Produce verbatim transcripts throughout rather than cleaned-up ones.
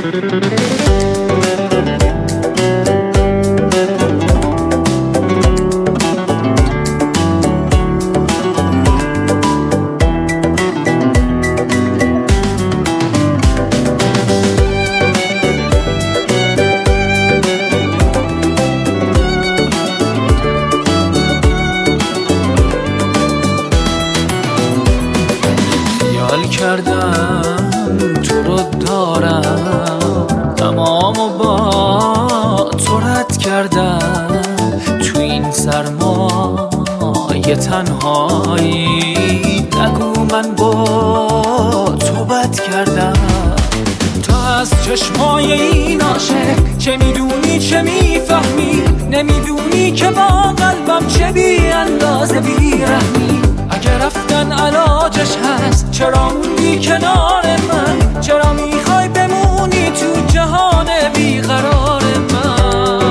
کردم تو رو دارم تمام و با تو رد کردم تو این سرمایه تنهایی نگو من با تو بد کردم تو از چشمای این عاشق چه میدونی چه میفهمی نمیدونی که با قلبم چه بی اندازه بیرحمی اگه رفتن علاجش هست چرا موندی کنار من چرا میخوای بمونی تو جهان بیقرار من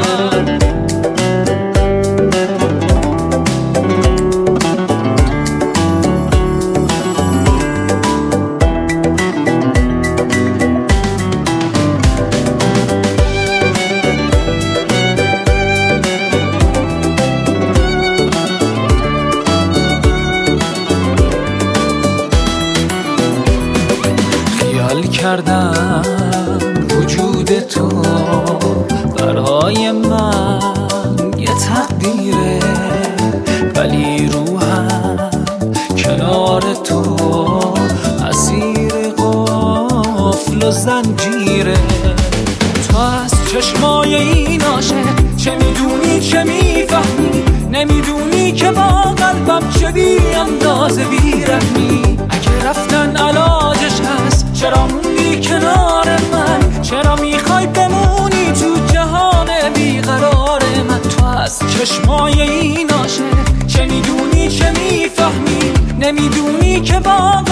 کردم وجود تو برای من یه تقدیره ولی روحم کنار تو اسیر قفل و زنجیره تو از چشمای این عاشق چه میدونی چه میفهمی نمیدونی که با قلبم چه بی اندازه بیرحمی اگه رفتن علاجش هست چرا موندی کنار من چرا میخوای بمونی تو جهان بیقرار من تو از چشمای این عاشق چه میدونی چه میفهمی نمیدونی که با